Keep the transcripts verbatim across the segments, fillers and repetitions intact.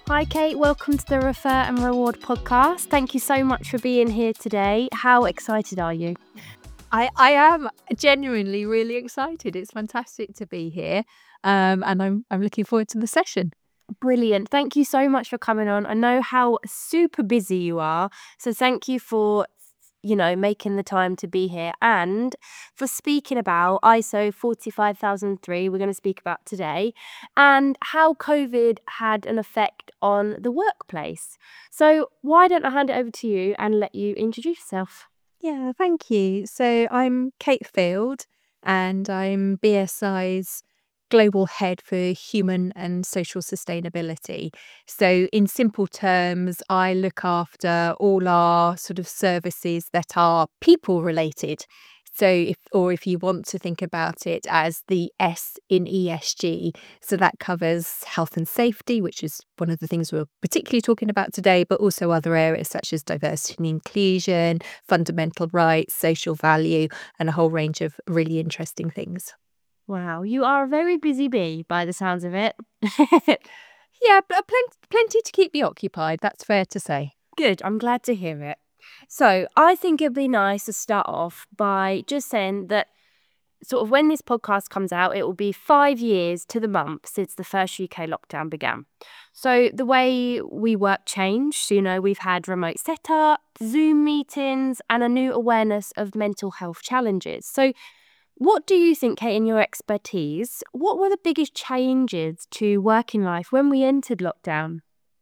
Hi, Kate. Welcome to the Refer and Reward podcast. Thank you so much for being here today. How excited are you? I, I am genuinely really excited. It's fantastic to be here, um, and I'm I'm looking forward to the session. Brilliant. Thank you so much for coming on. I know how super busy you are, so thank you for, you know, making the time to be here and for speaking about I S O forty-five thousand three, we're going to speak about today, and how COVID had an effect on the workplace. So why don't I hand it over to you and let you introduce yourself? Yeah, thank you. So I'm Kate Field, and I'm B S I's Global Head for Human and Social Sustainability. So, in simple terms, I look after all our sort of services that are people related. So, if or if you want to think about it as the S in E S G, so that covers health and safety, which is one of the things we're particularly talking about today, but also other areas such as diversity and inclusion, fundamental rights, social value, and a whole range of really interesting things. Wow, you are a very busy bee by the sounds of it. Yeah, but plenty, plenty to keep me occupied, that's fair to say. Good, I'm glad to hear it. So, I think it'd be nice to start off by just saying that sort of when this podcast comes out, it will be five years to the month since the first U K lockdown began. So, the way we work changed. You know, we've had remote setup, Zoom meetings, and a new awareness of mental health challenges. So, what do you think, Kate, in your expertise, what were the biggest changes to working life when we entered lockdown?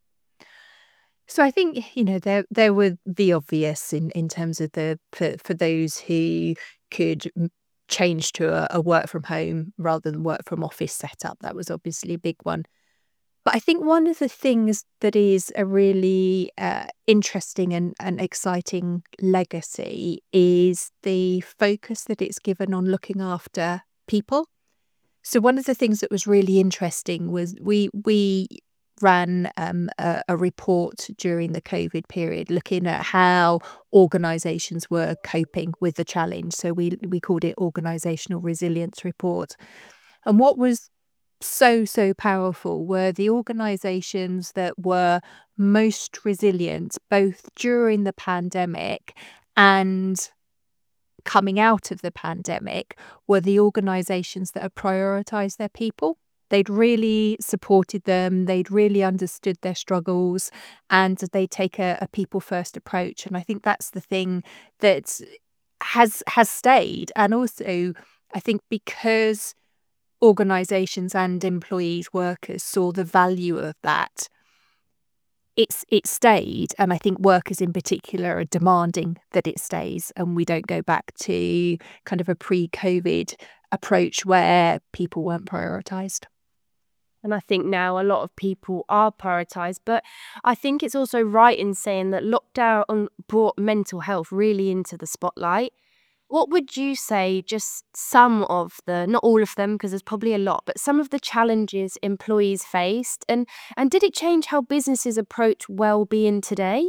So I think, you know, there there were the obvious in in terms of the for for those who could m- change to a, a work from home rather than work from office setup. That was obviously a big one. But I think one of the things that is a really uh, interesting and, and exciting legacy is the focus that it's given on looking after people. So one of the things that was really interesting was we we ran um, a, a report during the COVID period looking at how organisations were coping with the challenge. So we we called it Organisational Resilience Report. And what was so so powerful were the organisations that were most resilient, both during the pandemic and coming out of the pandemic, were the organisations that had prioritised their people. They'd really supported them, they'd really understood their struggles, and they take a, a people first approach. And I think that's the thing that has has stayed. And also, I think because organisations and employees, workers saw the value of that, it's it stayed, and I think workers in particular are demanding that it stays, and we don't go back to kind of a pre-COVID approach where people weren't prioritised. And I think now a lot of people are prioritised, but I think it's also right in saying that lockdown brought mental health really into the spotlight. What would you say, just some of the, not all of them, because there's probably a lot, but some of the challenges employees faced? And, and did it change how businesses approach well-being today?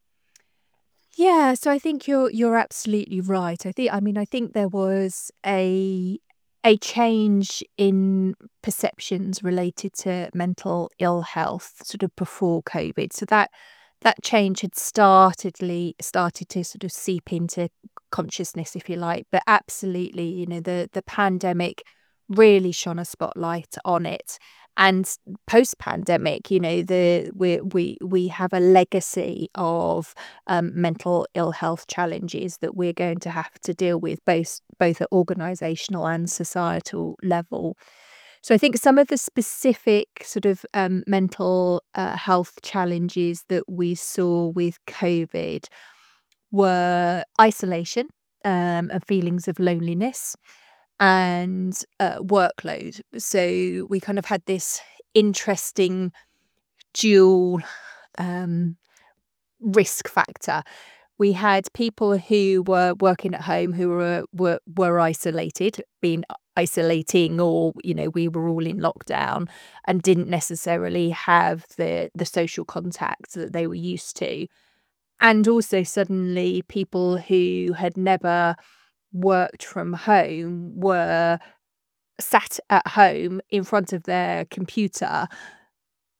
Yeah, so I think you're you're absolutely right. I think I mean I think there was a a change in perceptions related to mental ill health sort of before COVID. So that that change had startedly started to sort of seep into consciousness, if you like. But absolutely, you know, the the pandemic really shone a spotlight on it. And post pandemic, you know, the we we we have a legacy of um, mental ill health challenges that we're going to have to deal with both both at organisational and societal level. So I think some of the specific sort of um, mental uh, health challenges that we saw with COVID were isolation um, and feelings of loneliness and uh, workload. So we kind of had this interesting dual um, risk factor. We had people who were working at home who were were were isolated, being isolating, or you know, we were all in lockdown and didn't necessarily have the the social contacts that they were used to. And also suddenly people who had never worked from home were sat at home in front of their computer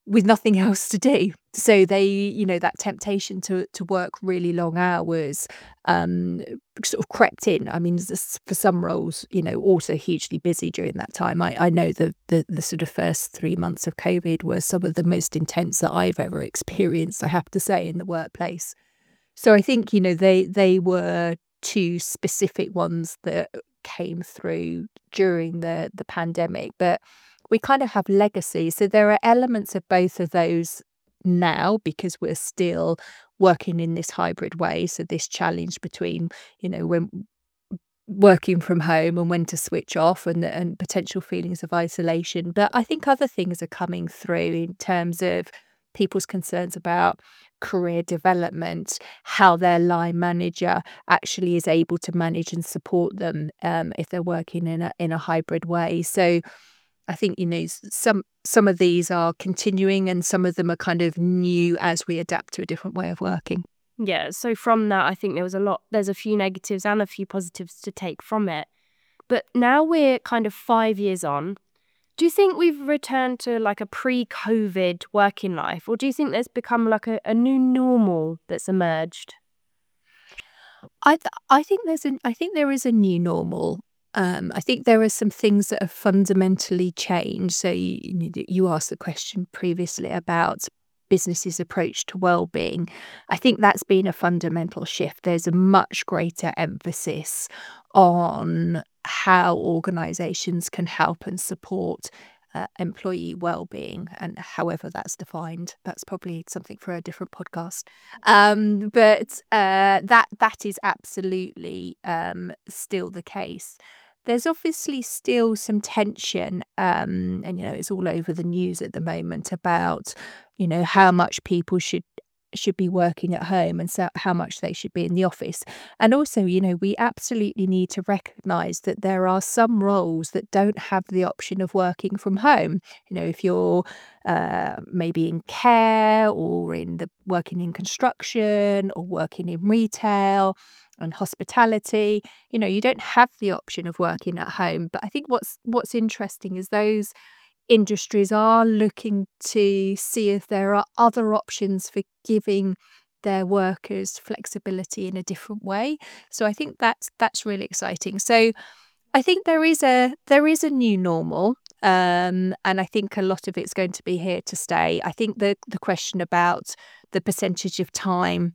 with nothing else to do. So they, you know, that temptation to to work really long hours um, sort of crept in. I mean, s- for some roles, you know, also hugely busy during that time. I, I know the, the the sort of first three months of COVID were some of the most intense that I've ever experienced, I have to say, in the workplace. So I think, you know, they they were two specific ones that came through during the the pandemic, but we kind of have legacy. So there are elements of both of those now because we're still working in this hybrid way. So this challenge between, you know, when working from home and when to switch off and and potential feelings of isolation. But I think other things are coming through in terms of people's concerns about career development, how their line manager actually is able to manage and support them um, if they're working in a in a hybrid way. So I think, you know, s- some some of these are continuing and some of them are kind of new as we adapt to a different way of working. Yeah, so from that, I think there was a lot, there's a few negatives and a few positives to take from it. But now we're kind of five years on. Do you think we've returned to like a pre-COVID working life, or do you think there's become like a, a new normal that's emerged? I th- I think there's an I think there is a new normal. Um, I think there are some things that have fundamentally changed. So you, you know, you asked the question previously about businesses' approach to well-being. I think that's been a fundamental shift. There's a much greater emphasis on how organisations can help and support uh, employee well-being, and however that's defined. That's probably something for a different podcast. Um, but uh, that that is absolutely um, still the case. There's obviously still some tension, um, and you know it's all over the news at the moment about you know how much people should should be working at home and so how much they should be in the office. And also, you know, we absolutely need to recognise that there are some roles that don't have the option of working from home. You know, if you're uh, maybe in care or in the working in construction or working in retail and hospitality, you know, you don't have the option of working at home. But I think what's what's interesting is those industries are looking to see if there are other options for giving their workers flexibility in a different way. So I think that's that's really exciting. So I think there is a there is a new normal, um, and I think a lot of it's going to be here to stay. I think the the question about the percentage of time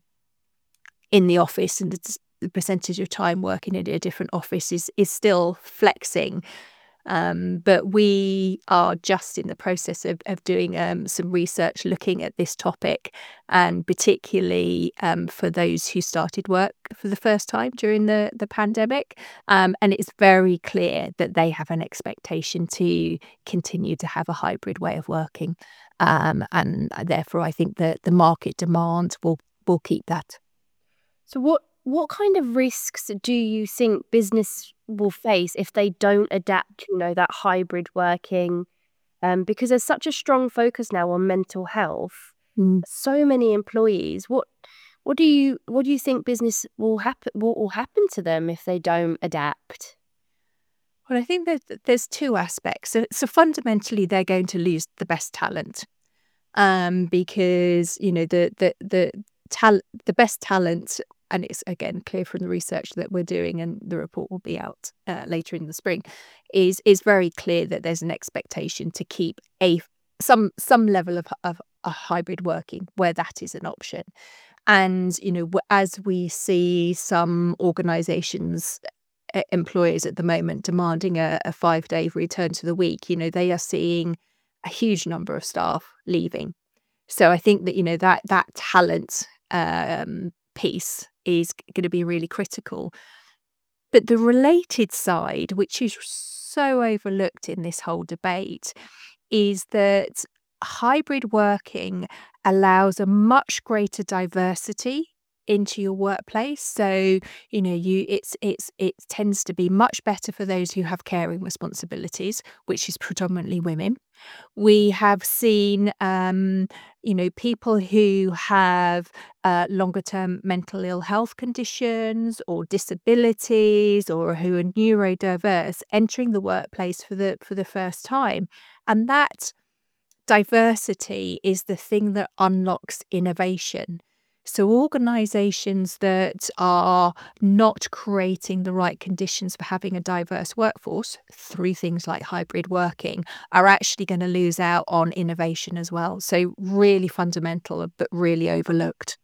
in the office and the, s- the percentage of time working in a different office is is still flexing. Um, but we are just in the process of, of doing um, some research looking at this topic, and particularly um, for those who started work for the first time during the, the pandemic. Um, and it's very clear that they have an expectation to continue to have a hybrid way of working. Um, and therefore, I think that the market demand will, will keep that. So what what kind of risks do you think business will face if they don't adapt, you know, that hybrid working? Um, because there's such a strong focus now on mental health. Mm. So many employees. What what do you what do you think business will happen what will happen to them if they don't adapt? Well, I think that there's two aspects. So, so fundamentally, they're going to lose the best talent um, because you know the the the tal- the best talent, and it's again clear from the research that we're doing, and the report will be out uh, later in the spring, is is very clear that there's an expectation to keep a some some level of of a hybrid working where that is an option. And you know, w- as we see some organisations, e- employers at the moment demanding a, a five day return to the week, you know, they are seeing a huge number of staff leaving. So I think that, you know, that that talent um, piece is going to be really critical. But the related side, which is so overlooked in this whole debate, is that hybrid working allows a much greater diversity into your workplace. So, you know, you it's it's it tends to be much better for those who have caring responsibilities, which is predominantly women. We have seen, um, you know, people who have uh, longer term mental ill health conditions or disabilities or who are neurodiverse entering the workplace for the for the first time, and that diversity is the thing that unlocks innovation. So organisations that are not creating the right conditions for having a diverse workforce through things like hybrid working are actually going to lose out on innovation as well. So really fundamental, but really overlooked.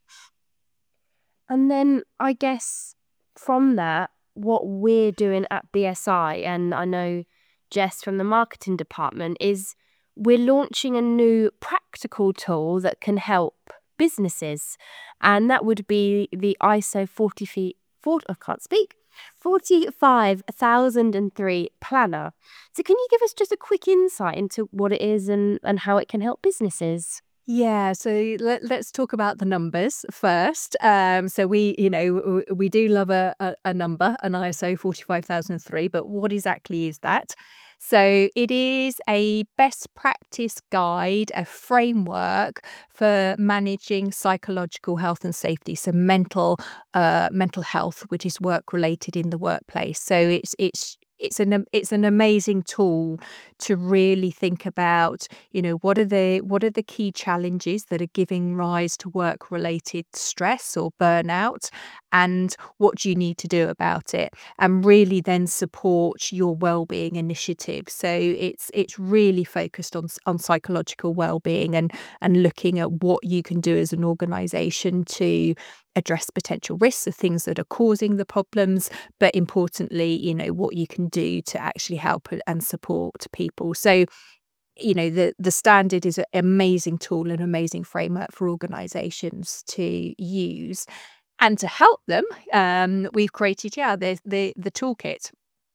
And then I guess from that, what we're doing at B S I, and I know Jess from the marketing department, is we're launching a new practical tool that can help businesses, and that would be the I S O forty feet, forty, I can't speak, forty-five thousand three planner. So can you give us just a quick insight into what it is and, and how it can help businesses? Yeah, so let, let's talk about the numbers first. Um, so we, you know, w- we do love a, a, a number, an I S O forty-five thousand three, but what exactly is that? So it is a best practice guide, a framework for managing psychological health and safety, so mental uh, mental health, which is work related in the workplace. So it's it's it's an it's an amazing tool to really think about, you know, what are the what are the key challenges that are giving rise to work related stress or burnout, and what do you need to do about it, and really then support your well-being initiative. So it's it's really focused on on psychological well-being and and looking at what you can do as an organization to address potential risks of things that are causing the problems, but importantly, you know, what you can do to actually help and support people. So, you know, the the standard is an amazing tool, an amazing framework for organizations to use. And to help them, um, we've created, yeah, the the the toolkit,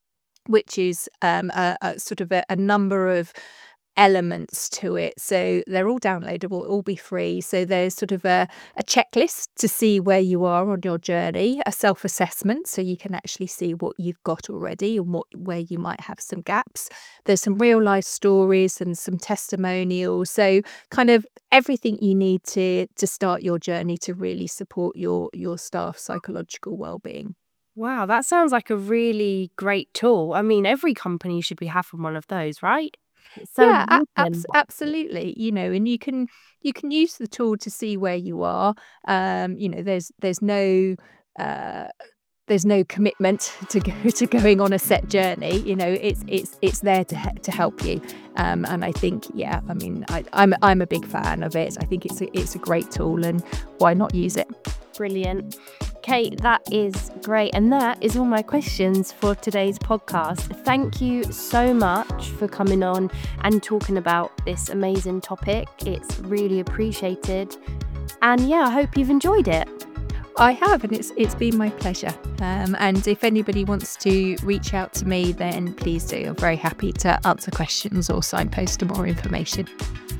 which is um, a, a sort of a, a number of elements to it. So they're all downloadable, all be free. So there's sort of a, a checklist to see where you are on your journey, a self-assessment, so you can actually see what you've got already and what where you might have some gaps. There's some real life stories and some testimonials. So kind of everything you need to to start your journey to really support your your staff psychological well-being. Wow, that sounds like a really great tool. I mean, every company should be having one of those, right? It's so Yeah, a- important. abs- absolutely. You know, and you can you can use the tool to see where you are. Um, you know, there's there's no uh, there's no commitment to go to going on a set journey. You know, it's it's it's there to he- to help you. Um, and I think, yeah, I mean, I, I'm I'm a big fan of it. I think it's a, it's a great tool, and why not use it? Brilliant. Kate, that is great. And that is all my questions for today's podcast. Thank you so much for coming on and talking about this amazing topic. It's really appreciated. And yeah, I hope you've enjoyed it. I have, and it's it's been my pleasure. Um, and if anybody wants to reach out to me, then please do. I'm very happy to answer questions or signpost to more information.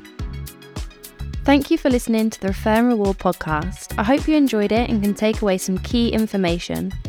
Thank you for listening to the Refer and Reward podcast. I hope you enjoyed it and can take away some key information.